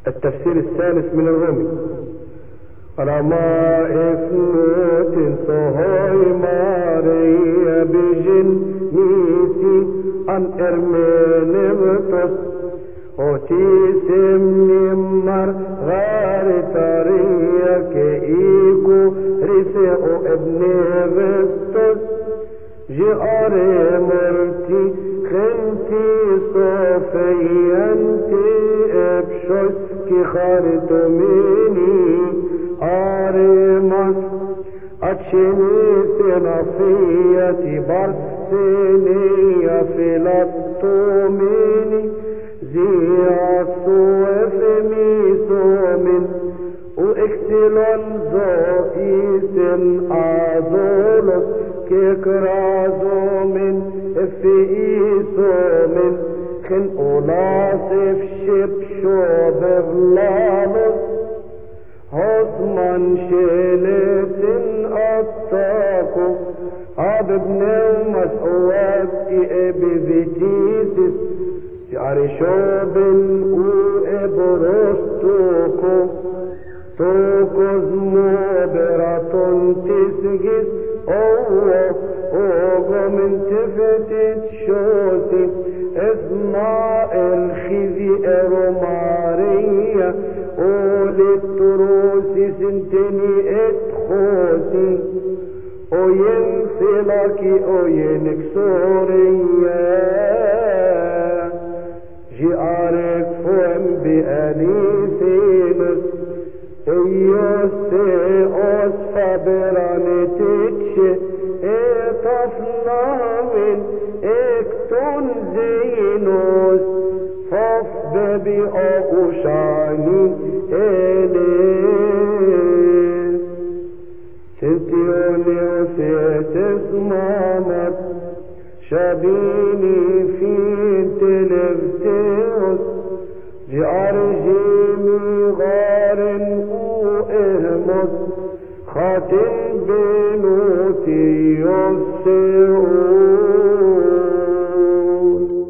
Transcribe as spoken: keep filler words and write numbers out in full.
التفسير الثالث من الرومي. رما افنوت صهوي ماريا بجن نيسي عن ارمين بطس اوتي سمني مر غار طريا كيكو رفعو ابن بستس جئاري مرتي خنتي صوفي انتي ابشوش كي خارتو مني عارمك اتشني سنفيتي برسيني فلطو مني زي الصوف ميسومن واكسلون زوئيس اذولوس كيكرازو من افئيسو من خن اولاصف شبشو بغلالوس هصمن شيلت اتاكو عببنو مسؤوات ابفتيسس جارشوبن وابرستوكو توكوز مبراتون تسجس اوه اوه من تفتت شوسي اسمع الخزي اروماريا اولي التروسي سنتني اتخوسي اوين سلاكي اوين كسوريا جيارك فهم بأليسينس ايوسي اصفى براني تتشي اطفنا من اكتون زينوس فاف ببي اقوشاني اليس تتيوني وسيتس مامت شابيني في تلفتيوس جارجيني غارن وإهمس خاتم بنوتي يوسف